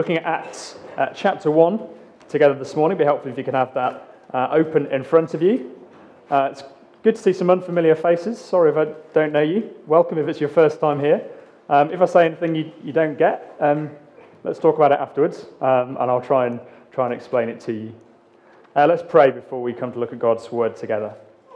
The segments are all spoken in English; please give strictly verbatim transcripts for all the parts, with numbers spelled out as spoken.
Looking at Acts uh, chapter one together this morning. It'd be helpful if you could have that uh, open in front of you. Uh, it's good to see some unfamiliar faces. Sorry if I don't know you. Welcome if it's your first time here. Um, if I say anything you, you don't get, um, let's talk about it afterwards, um, and I'll try and try and explain it to you. Uh, let's pray before we come to look at God's word together.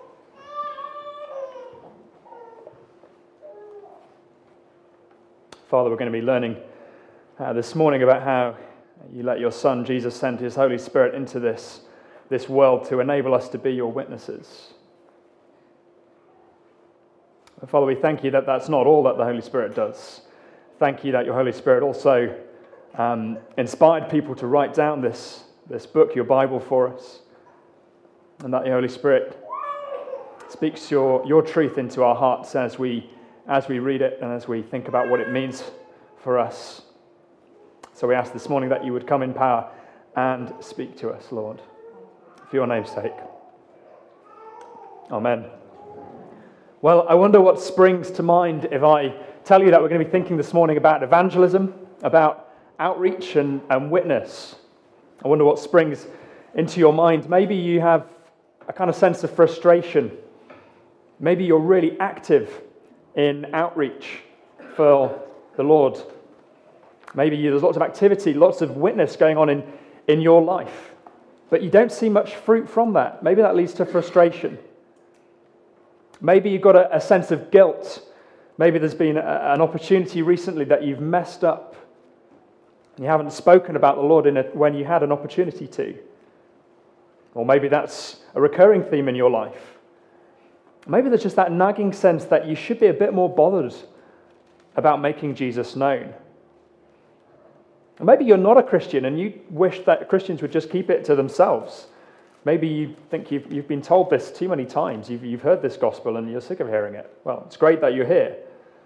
Father, we're going to be learning Uh, this morning about how you let your Son, Jesus, send his Holy Spirit into this, this world to enable us to be your witnesses. And Father, we thank you that that's not all that the Holy Spirit does. Thank you that your Holy Spirit also um, inspired people to write down this, this book, your Bible, for us. And that your Holy Spirit speaks your, your truth into our hearts as we, as we read it and as we think about what it means for us. So we ask this morning that you would come in power and speak to us, Lord, for your name's sake. Amen. Well, I wonder what springs to mind if I tell you that we're going to be thinking this morning about evangelism, about outreach and, and witness. I wonder what springs into your mind. Maybe you have a kind of sense of frustration. Maybe you're really active in outreach for the Lord. Maybe there's lots of activity, lots of witness going on in, in your life, but you don't see much fruit from that. Maybe that leads to frustration. Maybe you've got a, a sense of guilt. Maybe there's been a, an opportunity recently that you've messed up. You haven't spoken about the Lord in a, when you had an opportunity to. Or maybe that's a recurring theme in your life. Maybe there's just that nagging sense that you should be a bit more bothered about making Jesus known. Maybe you're not a Christian and you wish that Christians would just keep it to themselves. Maybe you think you've, you've been told this too many times. You've, you've heard this gospel and you're sick of hearing it. Well, it's great that you're here.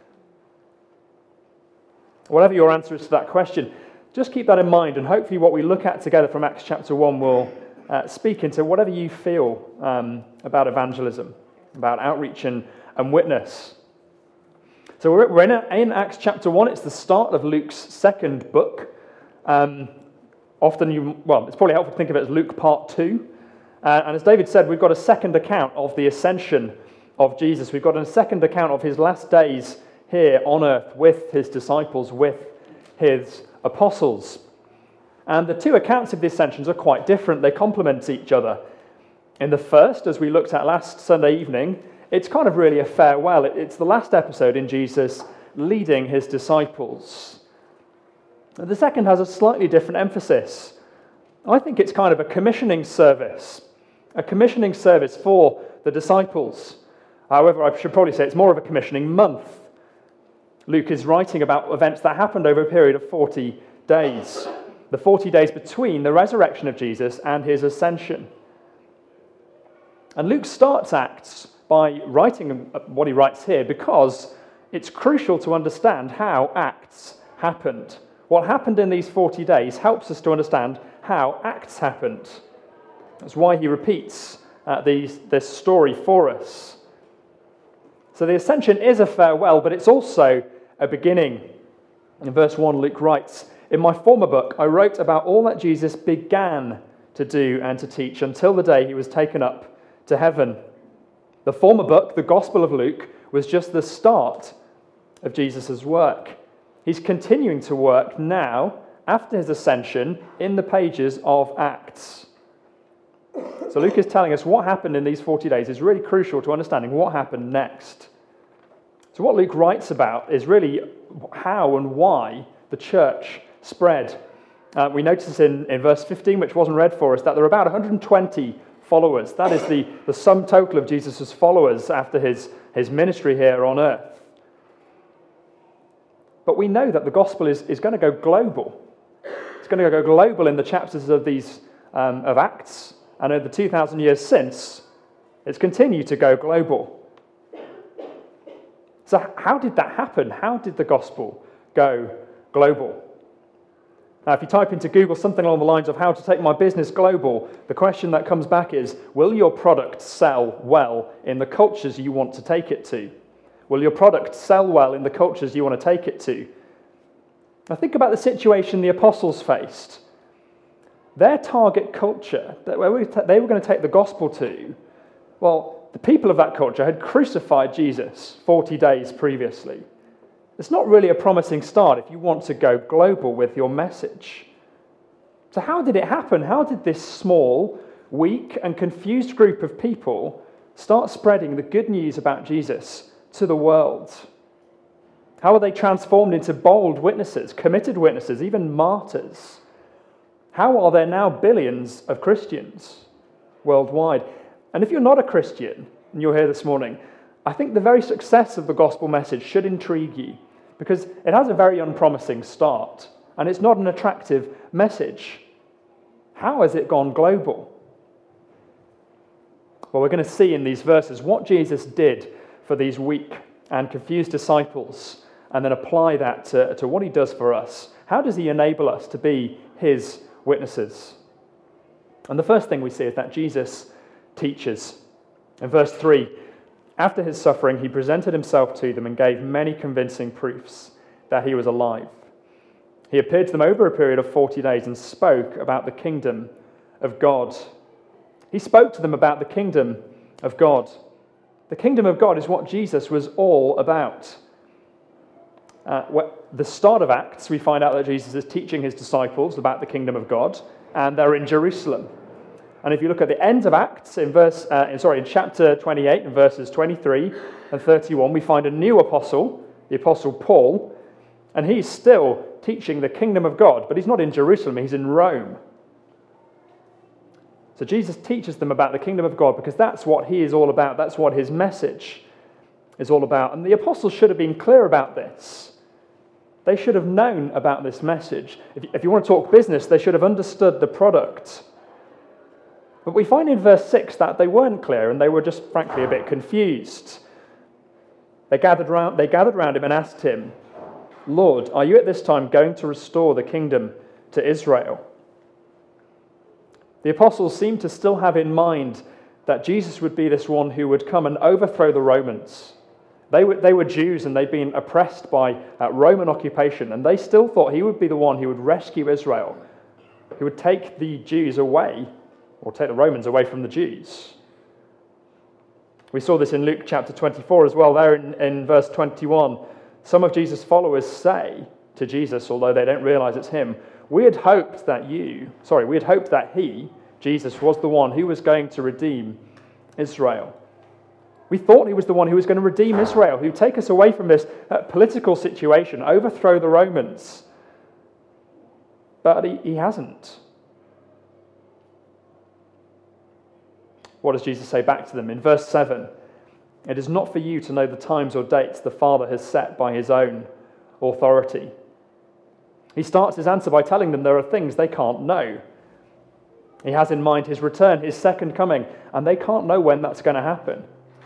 Whatever your answer is to that question, just keep that in mind, and hopefully what we look at together from Acts chapter one will uh, speak into whatever you feel um, about evangelism, about outreach and, and witness. So we're, we're in, in Acts chapter one. It's the start of Luke's second book. Um, often you, well, it's probably helpful to think of it as Luke part two. Uh, and as David said, we've got a second account of the ascension of Jesus. We've got a second account of his last days here on earth with his disciples, with his apostles. And the two accounts of the ascensions are quite different. They complement each other. In the first, as we looked at last Sunday evening, it's kind of really a farewell. It's the last episode in Jesus leading his disciples. The second has a slightly different emphasis. I think it's kind of a commissioning service, a commissioning service for the disciples. However, I should probably say it's more of a commissioning month. Luke is writing about events that happened over a period of forty days, the forty days between the resurrection of Jesus and his ascension. And Luke starts Acts by writing what he writes here because it's crucial to understand how Acts happened. What happened in these forty days helps us to understand how Acts happened. That's why he repeats uh, these, this story for us. So the ascension is a farewell, but it's also a beginning. In verse one, Luke writes, "In my former book, I wrote about all that Jesus began to do and to teach until the day he was taken up to heaven." The former book, the Gospel of Luke, was just the start of Jesus' work. He's continuing to work now, after his ascension, in the pages of Acts. So Luke is telling us what happened in these forty days is really crucial to understanding what happened next. So what Luke writes about is really how and why the church spread. Uh, we notice in, in verse fifteen, which wasn't read for us, that there are about one hundred twenty followers. That is the, the sum total of Jesus' followers after his, his ministry here on earth. But we know that the gospel is, is going to go global. It's going to go global in the chapters of these um, of Acts, and over the two thousand years since, it's continued to go global. So how did that happen? How did the gospel go global? Now, if you type into Google something along the lines of how to take my business global, the question that comes back is, will your product sell well in the cultures you want to take it to? Will your product sell well in the cultures you want to take it to? Now think about the situation the apostles faced. Their target culture, that where they were going to take the gospel to, well, the people of that culture had crucified Jesus forty days previously. It's not really a promising start if you want to go global with your message. So how did it happen? How did this small, weak, and confused group of people start spreading the good news about Jesus to the world? How are they transformed into bold witnesses, committed witnesses, even martyrs? How are there now billions of Christians worldwide? And if you're not a Christian and you're here this morning, I think the very success of the gospel message should intrigue you, because it has a very unpromising start and it's not an attractive message. How has it gone global? Well, we're going to see in these verses what Jesus did for these weak and confused disciples, and then apply that to, to what he does for us. How does he enable us to be his witnesses? And the first thing we see is that Jesus teaches. In verse three, after his suffering, he presented himself to them and gave many convincing proofs that he was alive. He appeared to them over a period of forty days and spoke about the kingdom of God. He spoke to them about the kingdom of God. The kingdom of God is what Jesus was all about. Uh, the start of Acts, we find out that Jesus is teaching his disciples about the kingdom of God, and they're in Jerusalem. And if you look at the end of Acts, in verse, uh, sorry, in chapter twenty-eight, in verses twenty-three and thirty-one, we find a new apostle, the apostle Paul, and he's still teaching the kingdom of God, but he's not in Jerusalem, he's in Rome. So Jesus teaches them about the kingdom of God because that's what he is all about, that's what his message is all about. And the apostles should have been clear about this. They should have known about this message. If you want to talk business, they should have understood the product. But we find in verse six that they weren't clear and they were just, frankly, a bit confused. They gathered round, they gathered round him and asked him, "Lord, are you at this time going to restore the kingdom to Israel?" The apostles seemed to still have in mind that Jesus would be this one who would come and overthrow the Romans. They were, they were Jews and they'd been oppressed by uh, Roman occupation, and they still thought he would be the one who would rescue Israel, who would take the Jews away, or take the Romans away from the Jews. We saw this in Luke chapter twenty-four as well. There in, in verse twenty-one, some of Jesus' followers say to Jesus, although they don't realize it's him, we had hoped that you, sorry, we had hoped that he, Jesus, was the one who was going to redeem Israel. We thought he was the one who was going to redeem Israel, who would take us away from this uh, political situation, overthrow the Romans. But he, he hasn't. What does Jesus say back to them? In verse seven, it is not for you to know the times or dates the Father has set by his own authority. He starts his answer by telling them there are things they can't know. He has in mind his return, his second coming, and they can't know when that's going to happen.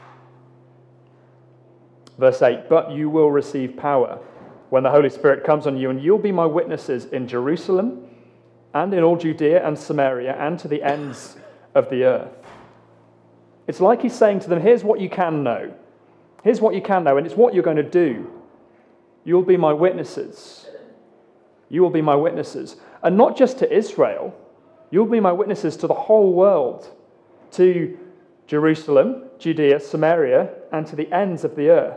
Verse eight, but you will receive power when the Holy Spirit comes on you, and you'll be my witnesses in Jerusalem and in all Judea and Samaria and to the ends of the earth. It's like he's saying to them, here's what you can know. Here's what you can know, and it's what you're going to do. You'll be my witnesses. You will be my witnesses. And not just to Israel. You'll be my witnesses to the whole world. To Jerusalem, Judea, Samaria, and to the ends of the earth.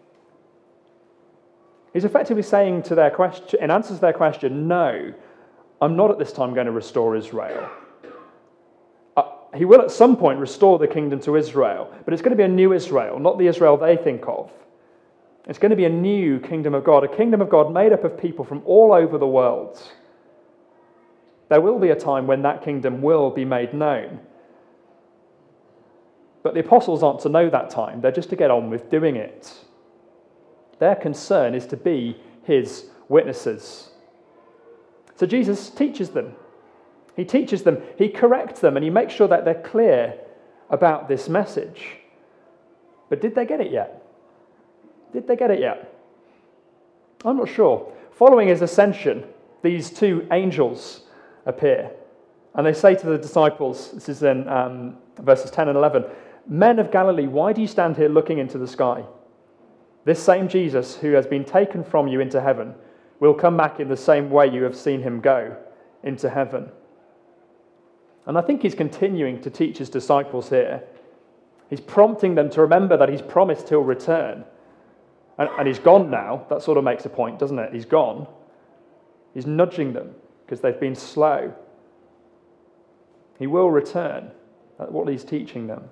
He's effectively saying to their question, in answer to their question, no, I'm not at this time going to restore Israel. Uh, he will at some point restore the kingdom to Israel, but it's going to be a new Israel, not the Israel they think of. It's going to be a new kingdom of God, a kingdom of God made up of people from all over the world. There will be a time when that kingdom will be made known. But the apostles aren't to know that time. They're just to get on with doing it. Their concern is to be his witnesses. So Jesus teaches them. He teaches them, he corrects them, and he makes sure that they're clear about this message. But did they get it yet? Did they get it yet? I'm not sure. Following his ascension, these two angels appear. And they say to the disciples, this is in um, verses ten and eleven, men of Galilee, why do you stand here looking into the sky? This same Jesus who has been taken from you into heaven will come back in the same way you have seen him go into heaven. And I think he's continuing to teach his disciples here. He's prompting them to remember that he's promised he'll return. And, and he's gone now. That sort of makes a point, doesn't it? He's gone. He's nudging them because they've been slow. He will return. That's what he's teaching them.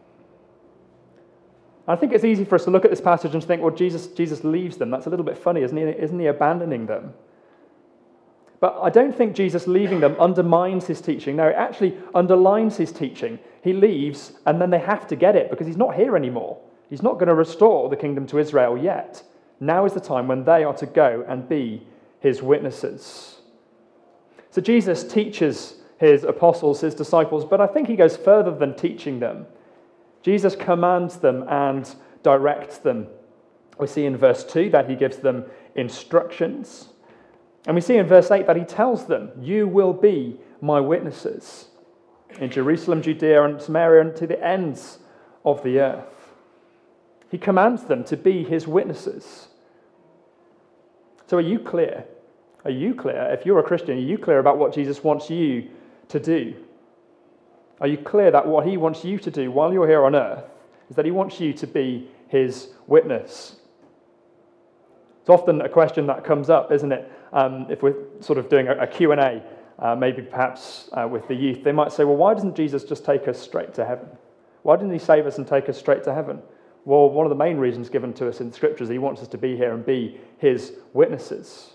I think it's easy for us to look at this passage and think, well, Jesus, Jesus leaves them. That's a little bit funny, isn't he? Isn't he abandoning them? But I don't think Jesus leaving them undermines his teaching. No, it actually underlines his teaching. He leaves, and then they have to get it because he's not here anymore. He's not going to restore the kingdom to Israel yet. Now is the time when they are to go and be his witnesses. So Jesus teaches his apostles, his disciples, but I think he goes further than teaching them. Jesus commands them and directs them. We see in verse two that he gives them instructions. And we see in verse eight that he tells them, you will be my witnesses in Jerusalem, Judea, and Samaria, and to the ends of the earth. He commands them to be his witnesses. So are you clear? Are you clear? If you're a Christian, are you clear about what Jesus wants you to do? Are you clear that what he wants you to do while you're here on earth is that he wants you to be his witness? It's often a question that comes up, isn't it? Um, if we're sort of doing a, a Q and A, uh, maybe perhaps uh, with the youth, they might say, well, why doesn't Jesus just take us straight to heaven? Why didn't he save us and take us straight to heaven? Well, one of the main reasons given to us in the scriptures is he wants us to be here and be his witnesses.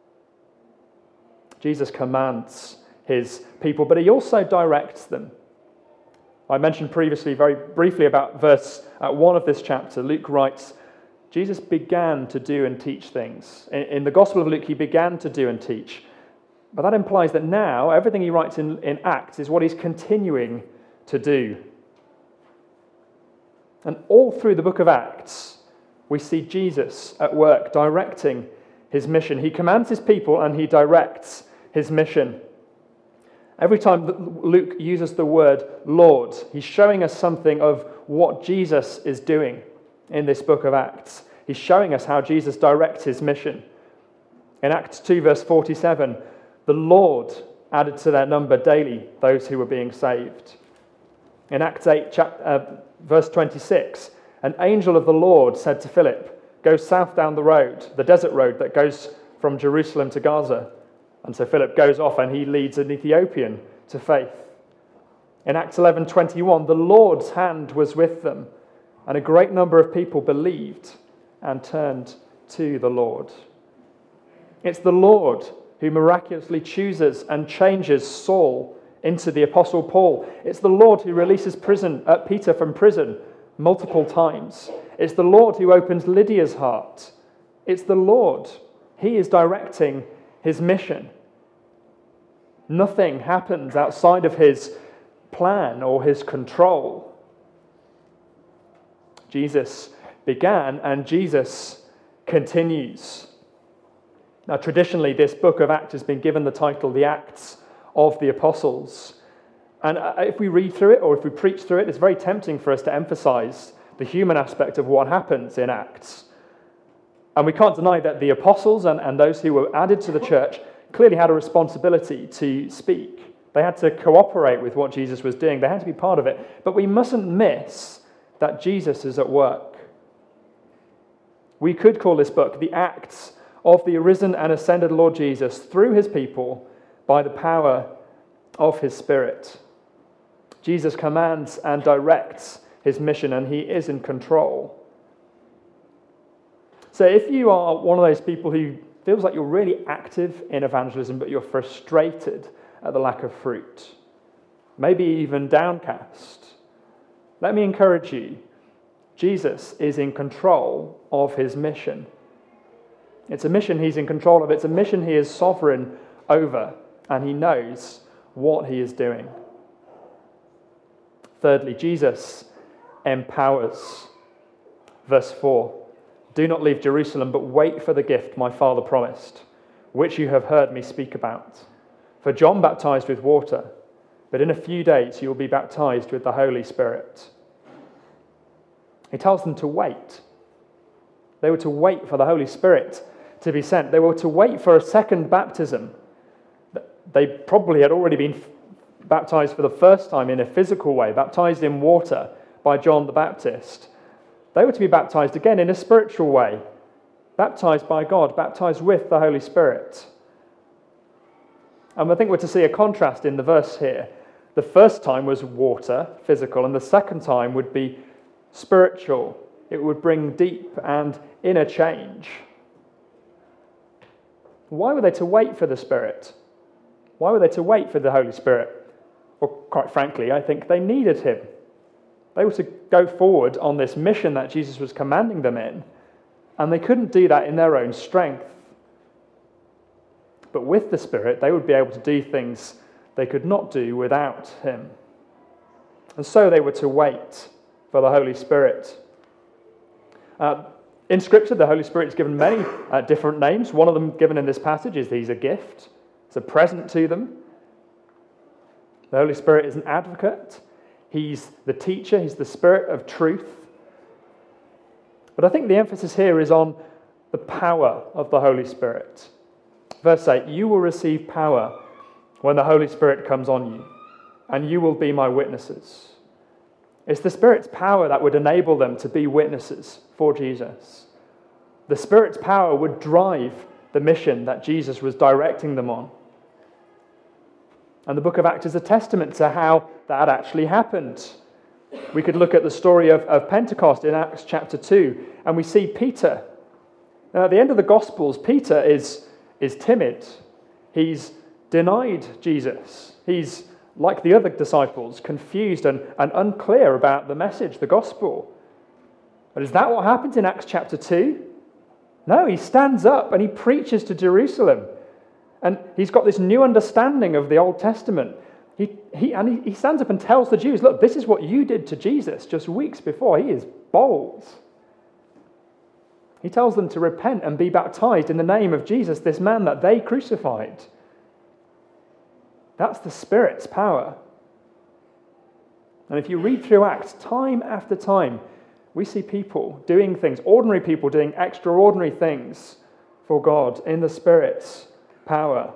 Jesus commands his people, but he also directs them. I mentioned previously very briefly about verse uh, one of this chapter. Luke writes, Jesus began to do and teach things. In, in the Gospel of Luke, he began to do and teach. But that implies that now, everything he writes in, in Acts is what he's continuing to do. And all through the book of Acts, we see Jesus at work directing his mission. He commands his people and he directs his mission. Every time Luke uses the word Lord, he's showing us something of what Jesus is doing in this book of Acts. He's showing us how Jesus directs his mission. In Acts two, verse forty-seven, the Lord added to their number daily those who were being saved. In Acts eight, chapter, uh, verse twenty-six, an angel of the Lord said to Philip, go south down the road, the desert road that goes from Jerusalem to Gaza. And so Philip goes off and he leads an Ethiopian to faith. In Acts eleven twenty-one, the Lord's hand was with them, and a great number of people believed and turned to the Lord. It's the Lord who miraculously chooses and changes Saul into the Apostle Paul. It's the Lord who releases prison, uh, Peter from prison multiple times. It's the Lord who opens Lydia's heart. It's the Lord. He is directing his mission. Nothing happens outside of his plan or his control. Jesus began and Jesus continues. Now, traditionally, this book of Acts has been given the title, The Acts of the Apostles. And if we read through it or if we preach through it, it's very tempting for us to emphasize the human aspect of what happens in Acts. And we can't deny that the apostles and, and those who were added to the church clearly had a responsibility to speak. They had to cooperate with what Jesus was doing. They had to be part of it. But we mustn't miss that Jesus is at work. We could call this book the Acts of the arisen and ascended Lord Jesus through his people by the power of his Spirit. Jesus commands and directs his mission, and he is in control. So if you are one of those people who feels like you're really active in evangelism, but you're frustrated at the lack of fruit, maybe even downcast, let me encourage you. Jesus is in control of his mission. It's a mission he's in control of. It's a mission he is sovereign over, and he knows what he is doing. Thirdly, Jesus empowers. Verse four. Do not leave Jerusalem, but wait for the gift my Father promised, which you have heard me speak about. For John baptized with water, but in a few days you will be baptized with the Holy Spirit. He tells them to wait. They were to wait for the Holy Spirit to be sent. They were to wait for a second baptism. They probably had already been baptized for the first time in a physical way, baptized in water by John the Baptist. They were to be baptized again in a spiritual way, baptized by God, baptized with the Holy Spirit. And I think we're to see a contrast in the verse here. The first time was water, physical, and the second time would be spiritual. It would bring deep and inner change. Why were they to wait for the Spirit? Why were they to wait for the Holy Spirit? Well, quite frankly, I think they needed him. They were to go forward on this mission that Jesus was commanding them in, and they couldn't do that in their own strength. But with the Spirit, they would be able to do things they could not do without him. And so they were to wait for the Holy Spirit. Uh, in Scripture, the Holy Spirit is given many uh, different names. One of them given in this passage is he's a gift. It's a present to them. The Holy Spirit is an advocate. He's the teacher. He's the Spirit of truth. But I think the emphasis here is on the power of the Holy Spirit. Verse eight, you will receive power when the Holy Spirit comes on you, and you will be my witnesses. It's the Spirit's power that would enable them to be witnesses for Jesus. The Spirit's power would drive the mission that Jesus was directing them on. And the book of Acts is a testament to how that actually happened. We could look at the story of, of Pentecost in Acts chapter two, and we see Peter. Now, at the end of the Gospels, Peter is, is timid. He's denied Jesus. He's, like the other disciples, confused and, and unclear about the message, the gospel. But is that what happens in Acts chapter two? No, he stands up and he preaches to Jerusalem. And he's got this new understanding of the Old Testament. He, he, and he, he stands up and tells the Jews, look, this is what you did to Jesus just weeks before. He is bold. He tells them to repent and be baptized in the name of Jesus, this man that they crucified. That's the Spirit's power. And if you read through Acts, time after time, we see people doing things, ordinary people doing extraordinary things for God in the Spirit's power.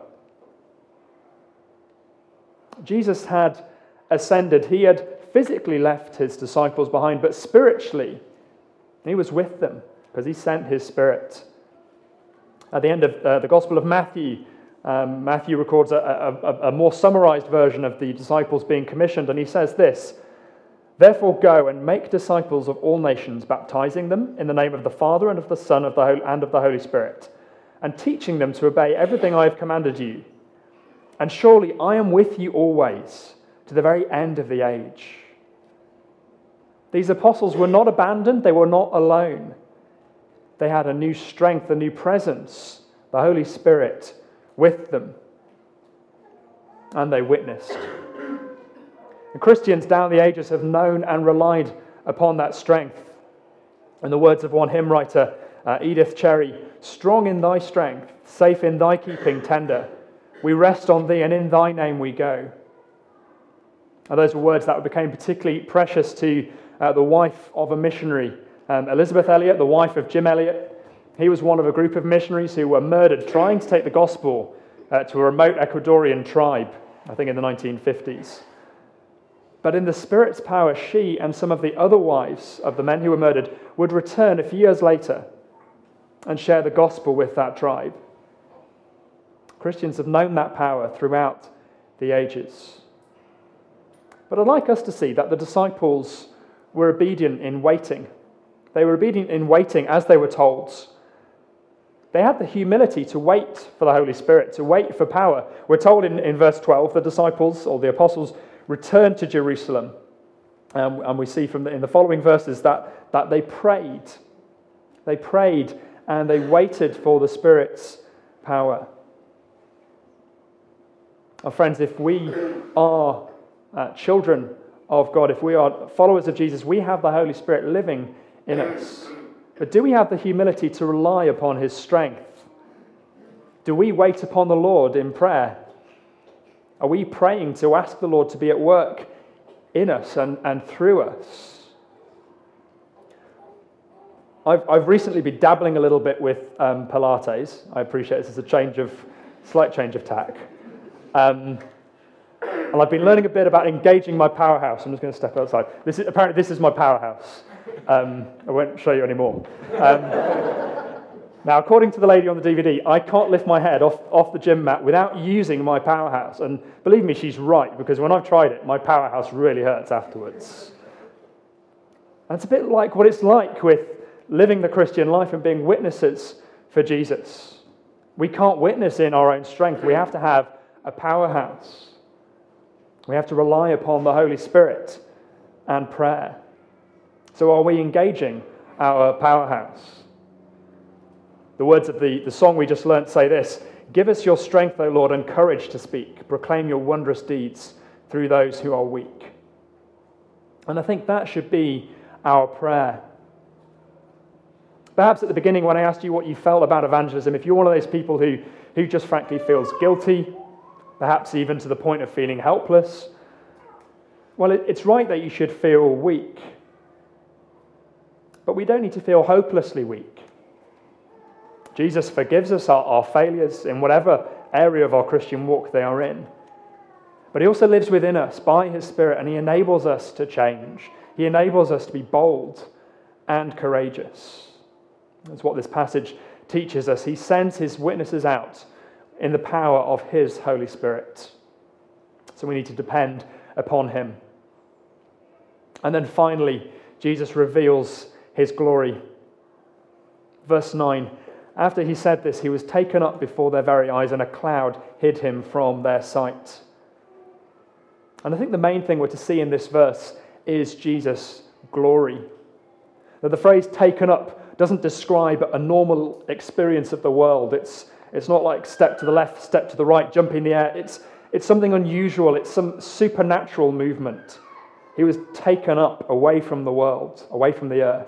Jesus had ascended. He had physically left his disciples behind, but spiritually, he was with them because he sent his Spirit. At the end of uh, the Gospel of Matthew, um, Matthew records a, a, a more summarized version of the disciples being commissioned, and he says this, therefore go and make disciples of all nations, baptizing them in the name of the Father and of the Son of the Holy, and of the Holy Spirit, and teaching them to obey everything I have commanded you. And surely I am with you always, to the very end of the age. These apostles were not abandoned, they were not alone. They had a new strength, a new presence, the Holy Spirit with them. And they witnessed. And Christians down the ages have known and relied upon that strength. In the words of one hymn writer, uh, Edith Cherry, strong in thy strength, safe in thy keeping tender, we rest on thee and in thy name we go. And those were words that became particularly precious to uh, the wife of a missionary, um, Elizabeth Elliot, the wife of Jim Elliot. He was one of a group of missionaries who were murdered trying to take the gospel uh, to a remote Ecuadorian tribe, I think in the nineteen fifties. But in the Spirit's power, she and some of the other wives of the men who were murdered would return a few years later and share the gospel with that tribe. Christians have known that power throughout the ages. But I'd like us to see that the disciples were obedient in waiting. They were obedient in waiting as they were told. They had the humility to wait for the Holy Spirit, to wait for power. We're told in, in verse twelve, the disciples or the apostles returned to Jerusalem. Um, and we see from the, in the following verses that, that they prayed. They prayed and they waited for the Spirit's power. Our friends, if we are uh, children of God, if we are followers of Jesus, we have the Holy Spirit living in us. But do we have the humility to rely upon his strength? Do we wait upon the Lord in prayer? Are we praying to ask the Lord to be at work in us and, and through us? I've, I've recently been dabbling a little bit with um, Pilates. I appreciate this is a change of, slight change of tack. Um, and I've been learning a bit about engaging my powerhouse. I'm just going to step outside. This is, apparently this is my powerhouse. Um, I won't show you anymore. Um, now, according to the lady on the D V D, I can't lift my head off, off the gym mat without using my powerhouse. And believe me, she's right, because when I've tried it, my powerhouse really hurts afterwards. And it's a bit like what it's like with living the Christian life and being witnesses for Jesus. We can't witness in our own strength. We have to have a powerhouse. We have to rely upon the Holy Spirit and prayer. So are we engaging our powerhouse? The words of the, the song we just learnt say this: "Give us your strength, O Lord, and courage to speak. Proclaim your wondrous deeds through those who are weak." And I think that should be our prayer. Perhaps at the beginning when I asked you what you felt about evangelism, if you're one of those people who, who just frankly feels guilty, perhaps even to the point of feeling helpless, well, it, it's right that you should feel weak. But we don't need to feel hopelessly weak. Jesus forgives us our, our failures in whatever area of our Christian walk they are in. But he also lives within us by his Spirit, and he enables us to change. He enables us to be bold and courageous. That's what this passage teaches us. He sends his witnesses out in the power of his Holy Spirit. So we need to depend upon him. And then finally, Jesus reveals his glory. Verse nine, after he said this, he was taken up before their very eyes, and a cloud hid him from their sight. And I think the main thing we're to see in this verse is Jesus' glory. Now, the phrase taken up doesn't describe a normal experience of the world. It's, it's not like step to the left, step to the right, jump in the air. It's, it's something unusual. It's some supernatural movement. He was taken up away from the world, away from the earth.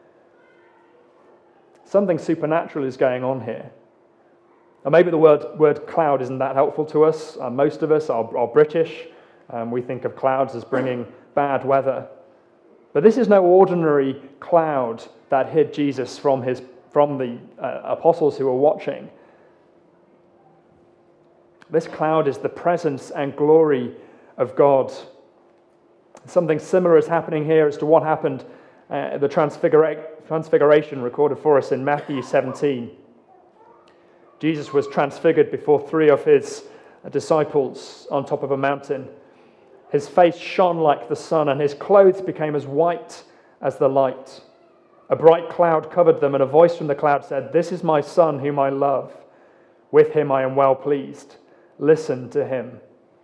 Something supernatural is going on here. And maybe the word, word cloud isn't that helpful to us. Uh, most of us are, are British. Um, we think of clouds as bringing bad weather. But this is no ordinary cloud that hid Jesus from his from the uh, apostles who were watching. This cloud is the presence and glory of God. Something similar is happening here as to what happened uh, the transfigura- transfiguration recorded for us in Matthew seventeen. Jesus was transfigured before three of his disciples on top of a mountain. His face shone like the sun, and his clothes became as white as the light. A bright cloud covered them, and a voice from the cloud said, "This is my son whom I love. With him I am well pleased. Listen to him."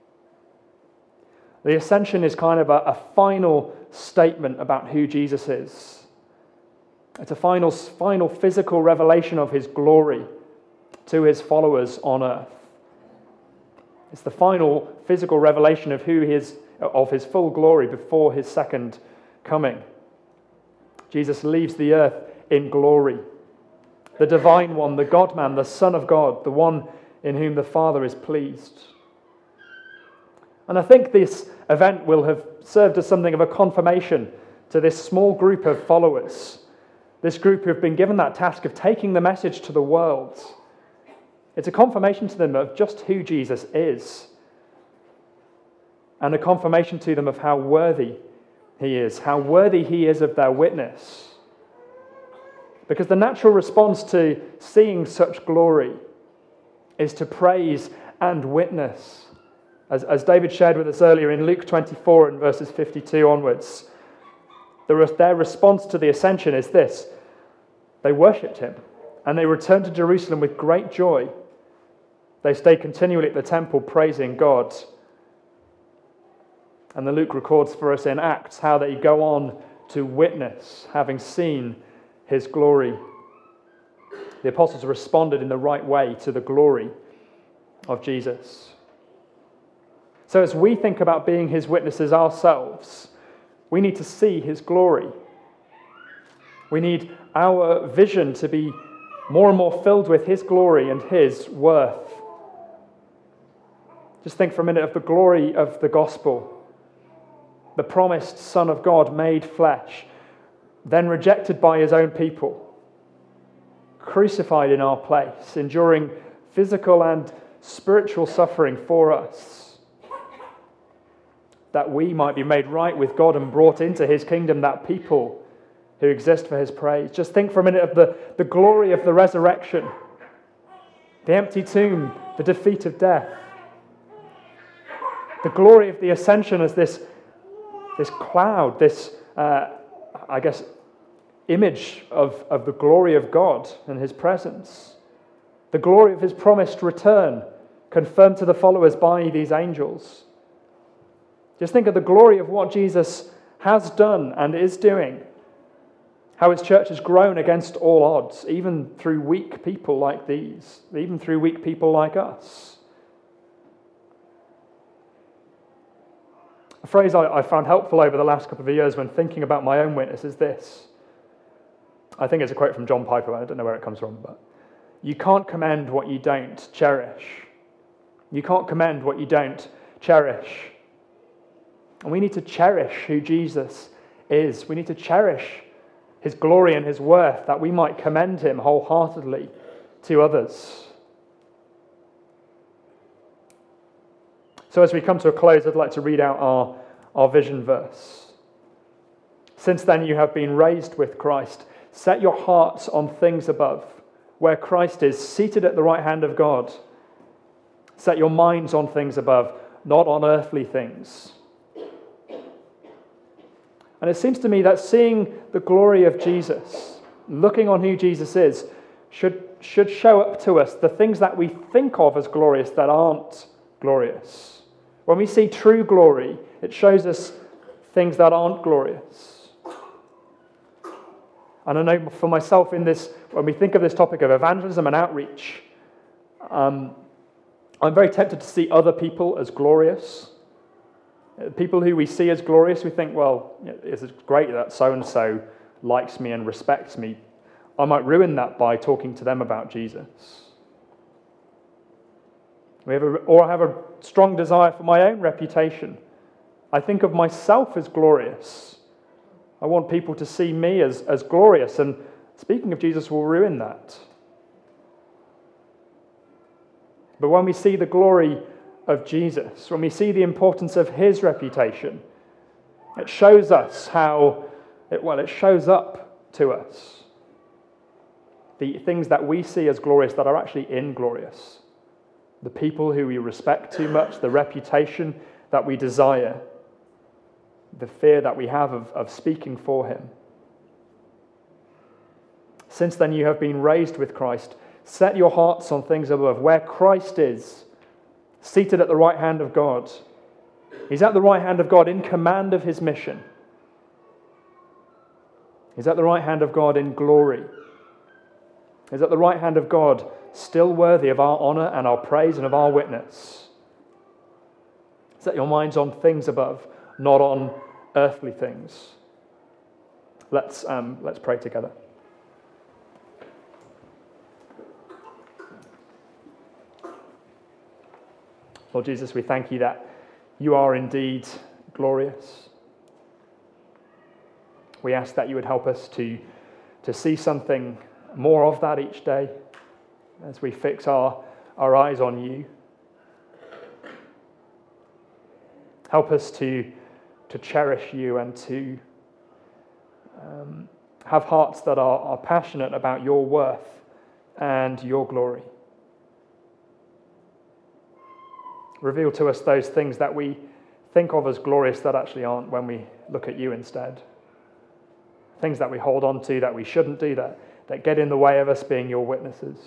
The ascension is kind of a, a final statement about who Jesus is. It's a final, final physical revelation of his glory to his followers on earth. It's the final physical revelation of who he is, of his full glory before his second coming. Jesus leaves the earth in glory. The divine one, the God-man, the Son of God, the one in whom the Father is pleased. And I think this event will have served as something of a confirmation to this small group of followers, this group who have been given that task of taking the message to the world. It's a confirmation to them of just who Jesus is, and a confirmation to them of how worthy he is, how worthy he is of their witness. Because the natural response to seeing such glory is to praise and witness. As, as David shared with us earlier in Luke twenty-four and verses fifty-two onwards, the, their response to the ascension is this: they worshipped him, and they returned to Jerusalem with great joy. They stayed continually at the temple praising God. And the Luke records for us in Acts how they go on to witness, having seen his glory. The apostles responded in the right way to the glory of Jesus. So as we think about being his witnesses ourselves, we need to see his glory. We need our vision to be more and more filled with his glory and his worth. Just think for a minute of the glory of the gospel. The promised Son of God made flesh, then rejected by his own people, crucified in our place, enduring physical and spiritual suffering for us, that we might be made right with God and brought into his kingdom, that people who exist for his praise. Just think for a minute of the, the glory of the resurrection, the empty tomb, the defeat of death, the glory of the ascension as this, this cloud, this, uh, I guess, image of, of the glory of God and his presence, the glory of his promised return, confirmed to the followers by these angels. Just think of the glory of what Jesus has done and is doing, how his church has grown against all odds, even through weak people like these, even through weak people like us. A phrase I, I found helpful over the last couple of years when thinking about my own witness is this. I think it's a quote from John Piper. I don't know where it comes from, but you can't commend what you don't cherish. You can't commend what you don't cherish. And we need to cherish who Jesus is. We need to cherish his glory and his worth, that we might commend him wholeheartedly to others. So as we come to a close, I'd like to read out our, our vision verse. Since then you have been raised with Christ. Set your hearts on things above, where Christ is seated at the right hand of God. Set your minds on things above, not on earthly things. And it seems to me that seeing the glory of Jesus, looking on who Jesus is, should, should show up to us the things that we think of as glorious that aren't glorious. When we see true glory, it shows us things that aren't glorious. And I know for myself in this, when we think of this topic of evangelism and outreach, um, I'm very tempted to see other people as glorious. People who we see as glorious, we think, well, it's great that so-and-so likes me and respects me. I might ruin that by talking to them about Jesus. We have a, or I have a strong desire for my own reputation. I think of myself as glorious. I want people to see me as, as glorious, and speaking of Jesus will ruin that. But when we see the glory of Jesus, when we see the importance of his reputation, it shows us how, it, well, it shows up to us the things that we see as glorious that are actually inglorious. The people who we respect too much, the reputation that we desire, the fear that we have of, of speaking for him. Since then you have been raised with Christ. Set your hearts on things above, where Christ is, seated at the right hand of God. He's at the right hand of God in command of his mission. He's at the right hand of God in glory. He's at the right hand of God, still worthy of our honor and our praise and of our witness. Set your minds on things above, not on earthly things. Let's, um, let's pray together. Lord Jesus, we thank you that you are indeed glorious. We ask that you would help us to, to see something more of that each day as we fix our, our eyes on you. Help us to, to cherish you and to um, have hearts that are, are passionate about your worth and your glory. Reveal to us those things that we think of as glorious that actually aren't when we look at you instead. Things that we hold on to that we shouldn't do, that, that get in the way of us being your witnesses.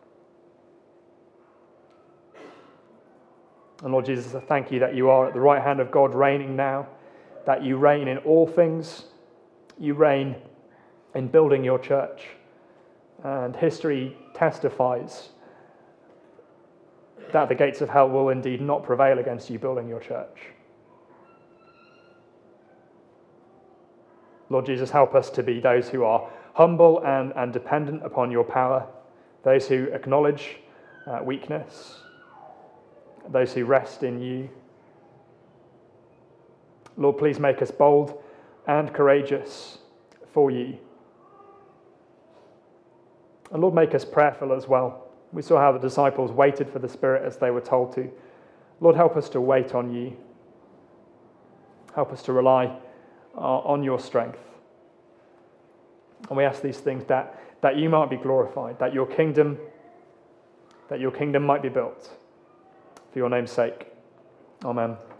And Lord Jesus, I thank you that you are at the right hand of God reigning now, that you reign in all things. You reign in building your church. And history testifies that the gates of hell will indeed not prevail against you building your church. Lord Jesus, help us to be those who are humble and, and dependent upon your power, those who acknowledge uh, weakness, those who rest in you. Lord, please make us bold and courageous, for you. And Lord, make us prayerful as well. We saw how the disciples waited for the Spirit as they were told to. Lord, help us to wait on you. Help us to rely uh, on your strength. And we ask these things that, that you might be glorified, that your kingdom, that your kingdom might be built. For your name's sake. Amen.